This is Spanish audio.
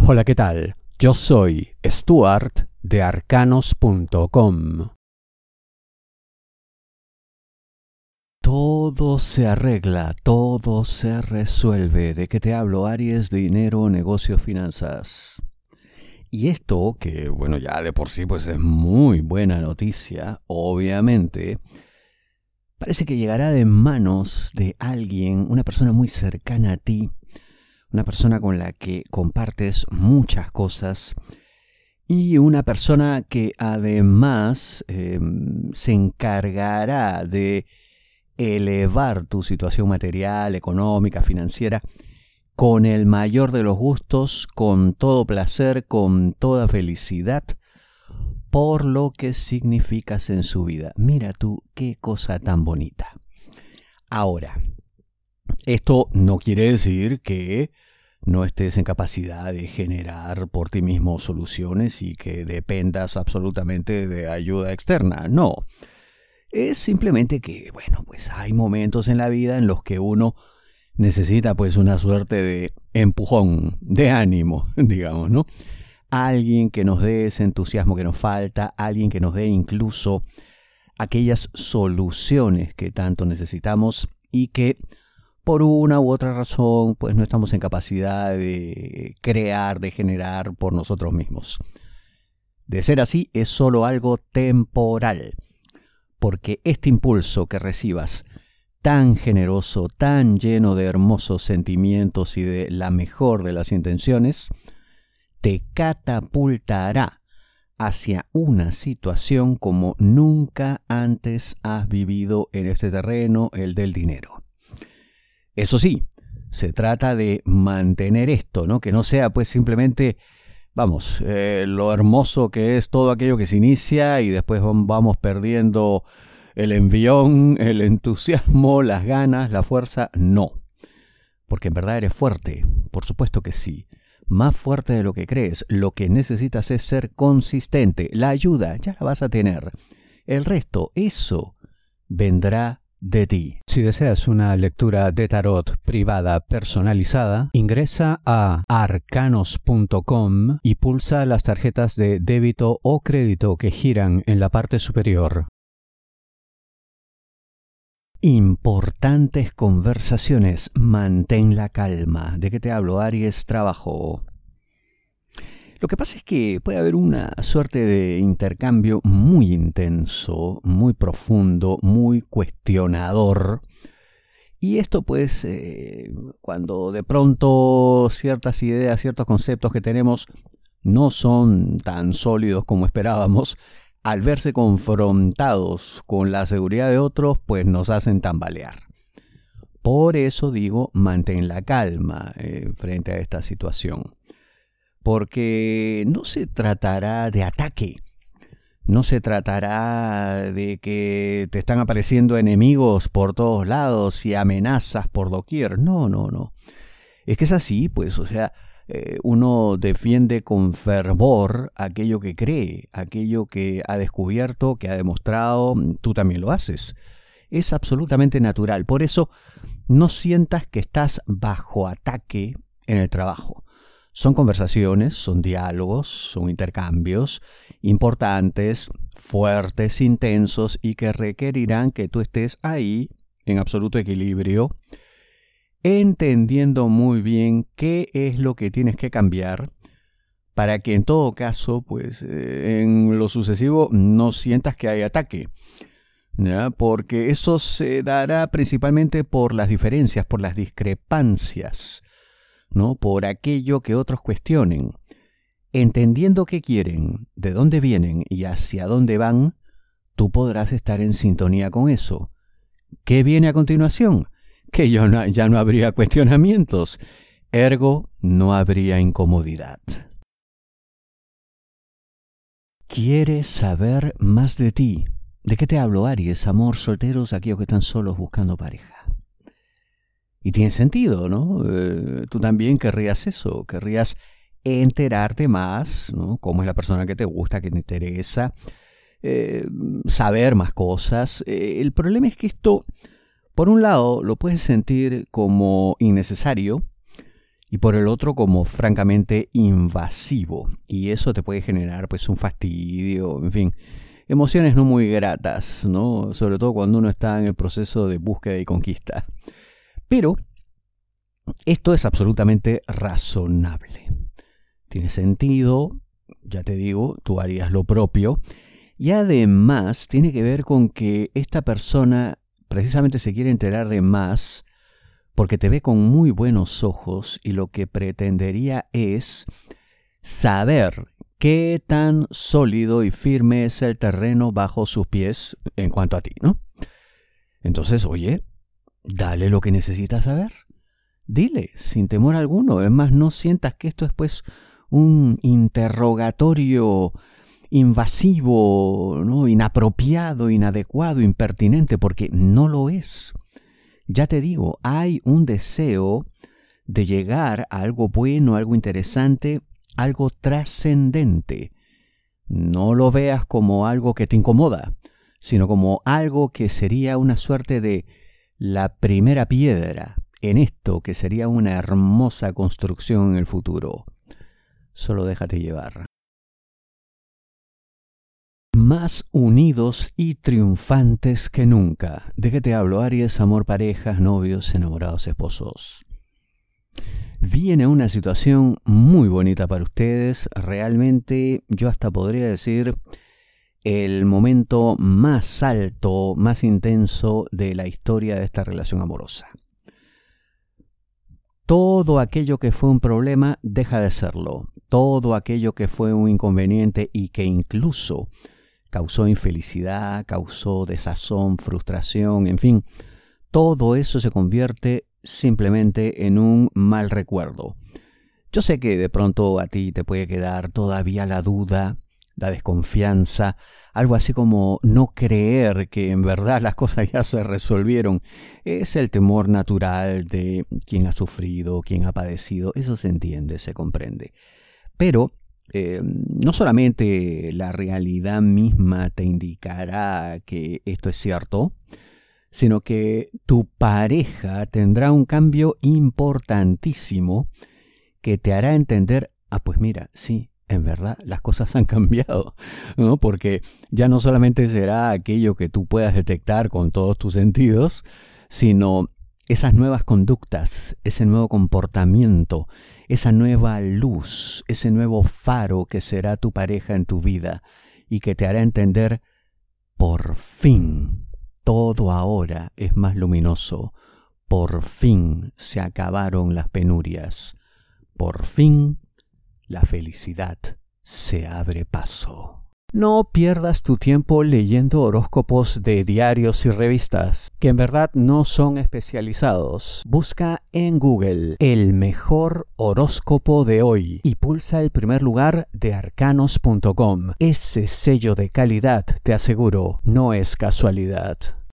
Hola, ¿qué tal? Yo soy Stuart de arcanos.com. Todo se arregla, todo se resuelve. ¿De qué te hablo, Aries? Dinero, negocios, finanzas. Y esto, que bueno, ya de por sí pues es muy buena noticia, obviamente, parece que llegará de manos de alguien, una persona muy cercana a ti, una persona con la que compartes muchas cosas y una persona que además se encargará de elevar tu situación material, económica, financiera con el mayor de los gustos, con todo placer, con toda felicidad, por lo que significas en su vida. Mira tú qué cosa tan bonita. Ahora, esto no quiere decir que no estés en capacidad de generar por ti mismo soluciones y que dependas absolutamente de ayuda externa. No. Es simplemente que, bueno, pues hay momentos en la vida en los que uno necesita pues una suerte de empujón, de ánimo, digamos, ¿no? Alguien que nos dé ese entusiasmo que nos falta, alguien que nos dé incluso aquellas soluciones que tanto necesitamos y que por una u otra razón pues no estamos en capacidad de crear, de generar por nosotros mismos. De ser así, es solo algo temporal, porque este impulso que recibas, tan generoso, tan lleno de hermosos sentimientos y de la mejor de las intenciones, te catapultará hacia una situación como nunca antes has vivido en este terreno, el del dinero. Eso sí, se trata de mantener esto, ¿no? Que no sea pues simplemente, vamos, lo hermoso que es todo aquello que se inicia y después vamos perdiendo el envión, el entusiasmo, las ganas, la fuerza. No, porque en verdad eres fuerte, por supuesto que sí. Más fuerte de lo que crees. Lo que necesitas es ser consistente. La ayuda ya la vas a tener. El resto, eso vendrá de ti. Si deseas una lectura de tarot privada personalizada, ingresa a arcanos.com y pulsa las tarjetas de débito o crédito que giran en la parte superior. Importantes conversaciones. Mantén la calma. ¿De qué te hablo, Aries? Trabajo. Lo que pasa es que puede haber una suerte de intercambio muy intenso, muy profundo, muy cuestionador. Y esto pues, cuando de pronto ciertas ideas, ciertos conceptos que tenemos no son tan sólidos como esperábamos, al verse confrontados con la seguridad de otros, pues nos hacen tambalear. Por eso digo, mantén la calma frente a esta situación. Porque no se tratará de ataque, no se tratará de que te están apareciendo enemigos por todos lados y amenazas por doquier. No. Es que es así, pues, o sea, uno defiende con fervor aquello que cree, aquello que ha descubierto, que ha demostrado, tú también lo haces. Es absolutamente natural. Por eso, no sientas que estás bajo ataque en el trabajo. Son conversaciones, son diálogos, son intercambios importantes, fuertes, intensos y que requerirán que tú estés ahí en absoluto equilibrio, entendiendo muy bien qué es lo que tienes que cambiar para que en todo caso, pues en lo sucesivo no sientas que hay ataque, ¿ya? Porque eso se dará principalmente por las diferencias, por las discrepancias, ¿no? Por aquello que otros cuestionen. Entendiendo qué quieren, de dónde vienen y hacia dónde van, tú podrás estar en sintonía con eso. ¿Qué viene a continuación? Que ya no habría cuestionamientos. Ergo, no habría incomodidad. ¿Quieres saber más de ti? ¿De qué te hablo, Aries? Amor, solteros, aquellos que están solos buscando pareja. Y tiene sentido, ¿no? Tú también querrías eso, querrías enterarte más, ¿no? Cómo es la persona que te gusta, que te interesa, saber más cosas. El problema es que esto, por un lado, lo puedes sentir como innecesario y por el otro como francamente invasivo. Y eso te puede generar pues un fastidio, en fin, emociones no muy gratas, ¿no? Sobre todo cuando uno está en el proceso de búsqueda y conquista. Pero esto es absolutamente razonable. Tiene sentido, ya te digo, tú harías lo propio. Y además tiene que ver con que esta persona precisamente se quiere enterar de más porque te ve con muy buenos ojos y lo que pretendería es saber qué tan sólido y firme es el terreno bajo sus pies en cuanto a ti, ¿no? Entonces, oye, dale lo que necesitas saber. Dile, sin temor alguno. Es más, no sientas que esto es pues un interrogatorio invasivo, ¿no? Inapropiado, inadecuado, impertinente, porque no lo es. Ya te digo, hay un deseo de llegar a algo bueno, algo interesante, algo trascendente. No lo veas como algo que te incomoda, sino como algo que sería una suerte de la primera piedra en esto que sería una hermosa construcción en el futuro. Solo déjate llevar. Más unidos y triunfantes que nunca. ¿De qué te hablo, Aries? Amor, parejas, novios, enamorados, esposos. Viene una situación muy bonita para ustedes. Realmente yo hasta podría decir el momento más alto, más intenso de la historia de esta relación amorosa. Todo aquello que fue un problema deja de serlo. Todo aquello que fue un inconveniente y que incluso causó infelicidad, causó desazón, frustración, en fin, todo eso se convierte simplemente en un mal recuerdo. Yo sé que de pronto a ti te puede quedar todavía la duda, la desconfianza, algo así como no creer que en verdad las cosas ya se resolvieron. Es el temor natural de quien ha sufrido, quien ha padecido, eso se entiende, se comprende. Pero no solamente la realidad misma te indicará que esto es cierto, sino que tu pareja tendrá un cambio importantísimo que te hará entender, pues mira, sí, en verdad las cosas han cambiado, ¿no? Porque ya no solamente será aquello que tú puedas detectar con todos tus sentidos, sino esas nuevas conductas, ese nuevo comportamiento, esa nueva luz, ese nuevo faro que será tu pareja en tu vida y que te hará entender, por fin, todo ahora es más luminoso, por fin se acabaron las penurias, por fin la felicidad se abre paso. No pierdas tu tiempo leyendo horóscopos de diarios y revistas, que en verdad no son especializados. Busca en Google el mejor horóscopo de hoy y pulsa el primer lugar de arcanos.com. Ese sello de calidad, te aseguro, no es casualidad.